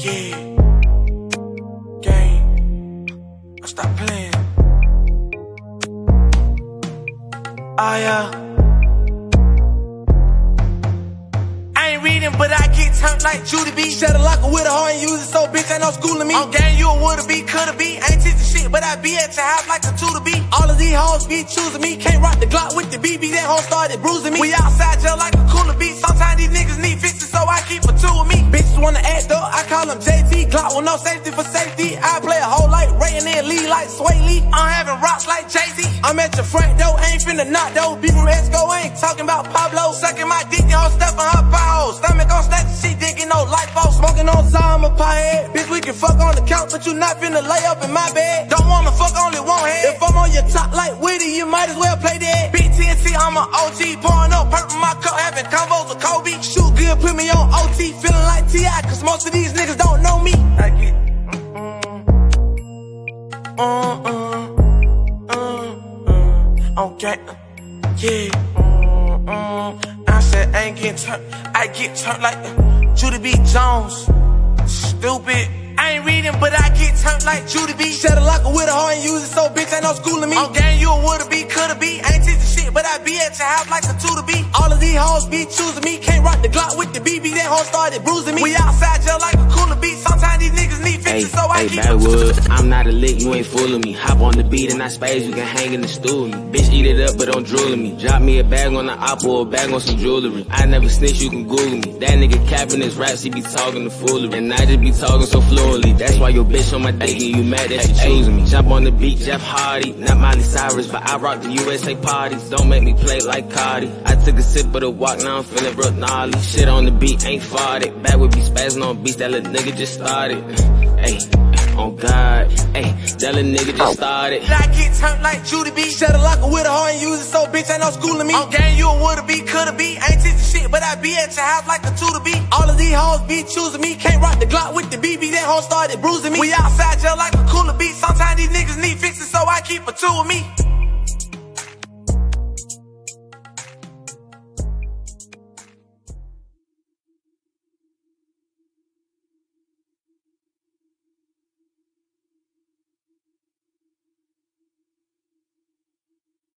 Yeah. Gang. I stop playing. I ain't reading, but I get turned like Judy B. Shut a locker with a heart and use it so bitch ain't no schooling me. On gang, you a woulda be, coulda be. Ain't teaching shit, but I be at your house like a tutor be. All of these hoes be choosing me. Can't rock the Glock with the BB, that hoe started bruising me. We outside jail like a cooler beat. Sometimes these niggas need fixes, so I keep a two with me. Bitches wanna act up, I call them JT. Glock with no safety for safety. I play a hoe like Ray and then Lee like Sway Lee. I'm having rocks like Jay-Z. I'm at your front door, ain't finna knock though. People from Esco ain't talking about Pablo. Sucking my dick and hoe stuffing her pie. Stomach on stack, she digging no lipo. Smoking on time, a pie head. Bitch, we can fuck on the couch, but you not finna lay up in my bed. Don't wanna fuck, only one head. If I'm on your top like Witty, you might as well play that. Big TNT, I'm an OG. Pouring up purple my cup, having combos with Kobe. Shoot good, put me on OT. Feeling like T.I., cause most of these niggas don't know me. I get okay, yeah. I said I ain't getting turned, I get turned like Judy B. Jones. Stupid. I ain't reading, but I get turned like Judy B. Shut a locker with a heart and use it so bitch ain't no schooling me. On gang, you a woulda be, coulda be. Ain't teaching shit, but I be at your house like a tutor be. All of these hoes be choosing me. Can't rock the Glock with the BB, that hoe started bruising me. We outside jail like a cooler beat. Sometimes these niggas need fixes, so I keep Backwood, I'm not a lick, you ain't fooling me. Hop on the beat and I space, you can hang in the stool with me. Bitch, eat it up, but don't drool at me. Drop me a bag on the op or a bag on some jewelry. I never snitch, you can Google me. That nigga capping his raps, he be talking the foolery. And I just be talking so fluently. That's why your bitch on my dick and you mad that she choosing me. Jump on the beat, Jeff Hardy, not Miley Cyrus, but I rock the USA parties. Don't make me play like Cardi. I took a sip of the walk, now I'm feeling real gnarly. Shit on the beat, ain't farted. Back would be spazzing on beats, that little nigga just started. Ayy, on God, ayy, that little nigga just started. I get turned like Judy B. Shut a locker with a heart and use it so bitch ain't no schooling me. On gang, you a woulda be, coulda be. Ain't teaching shit, but I be at your house like a tutor be. All of these hoes be choosing me. Can't rock the Glock with the BB, that hoe started bruising me. We outside jail like a cooler beat. Sometimes these niggas need fixes, so I keep a two with me.